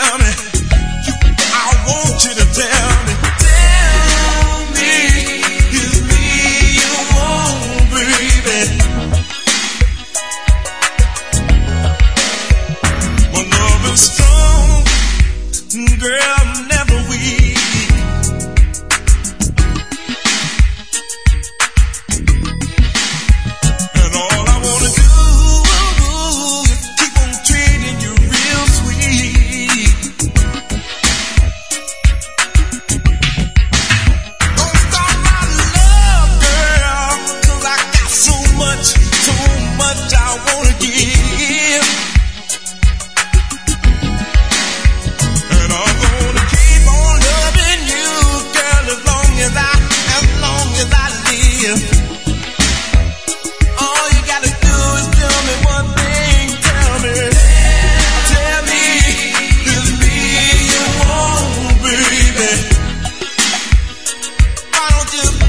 tell me. I want you to tell me. Tell me, it's me you want, baby. My love is strong, girl, I'm never weak. And all I wanna do is keep on treating you real sweet. Don't stop my love, girl, 'cause I got so much I wanna give. And I'm gonna keep on loving you, girl, as long as I live. All you gotta do is tell me one thing, tell me, it's me you want, baby. Why don't you just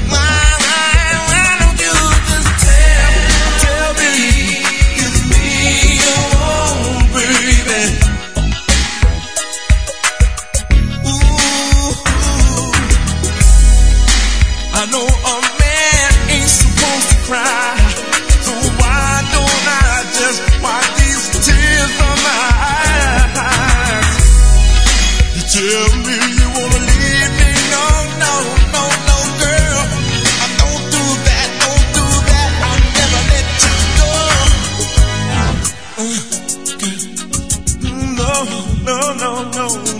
tell me, it's me you want, baby. Ooh, I know a man ain't supposed to cry, so why don't I just wipe these tears from my eyes? You tell me you wanna leave me, no, girl. I don't do that, I'll never let you go. No.